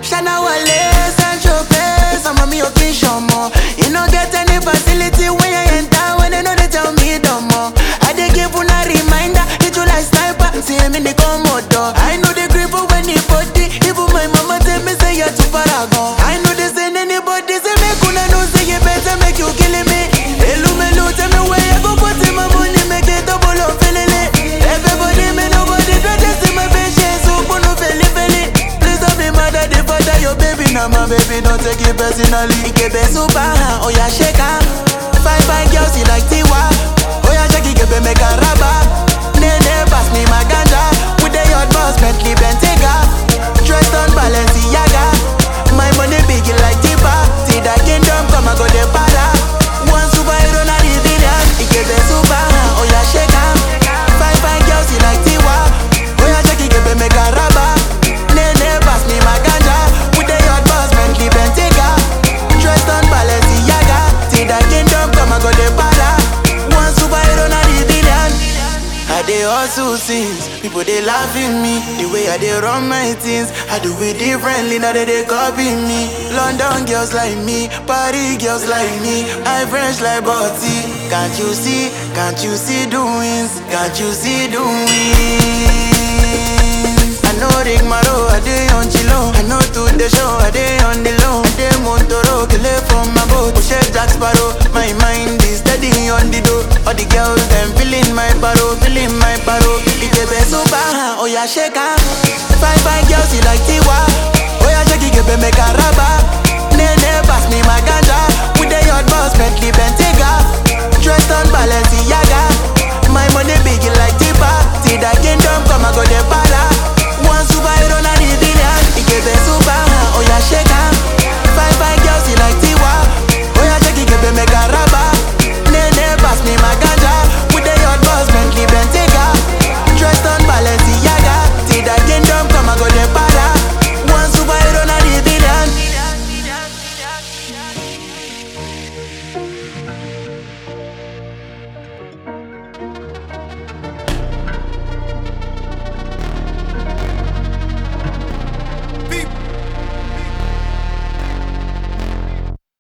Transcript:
Shana Wale, Sancho Pes, I'm a me occasion more. You no get any facility when you enter, when they know they tell me no more. I dey give una reminder, hit you like sniper, see him in the Komodo. I know the grip when he body, even my mama tell me say you're too paragon. I know they send anybody, say make una know say you better make you killing me. Hello, melu, tell me where you go put in my money, make it double up, feeling it. Everybody, me nobody, don't just see my patience, so no feel it. Please don't be mad at the father, your baby, now my baby, don't take it personally. Ikebe super, oh yeah, shake her. Fine girls, you like Tiwa. Oh yeah, shake it, Ikebe make a raba. Nene, pass me my ganja. With the yacht boss, Bentley, Bentayga. Dressed on Balenciaga. My money big like Tipa. See that kingdom, come and go the para. One superhero, not the villain. Ikebe super, oh yeah, shake her. Fine girls, you like Tiwa. Oh yeah, shake it, Ikebe make a raba. Nene, pass me my ganja. With the yacht boss, Bentley, Bentayga. Dressed on Balenciaga. See that kingdom, come and go the para. One superhero, not the villain. I dey hustle since people they laugh at me. The way I dey run my things, I do it differently. Now they copy me. London girls like me, Paris girls like me. I French like Botti. Can't you see? Can't you see doings? Can't you see doings? I know Rick Maro, I dey on Chilo. I know to the show, I dey on the low. I dey Montoro, kill it from my boat. Push Jack Sparrow, my mind is steady on the door. All the girls them feeling my baro, feeling my baro. Ikebe super, oh yeah, shake her. Fine girls, you like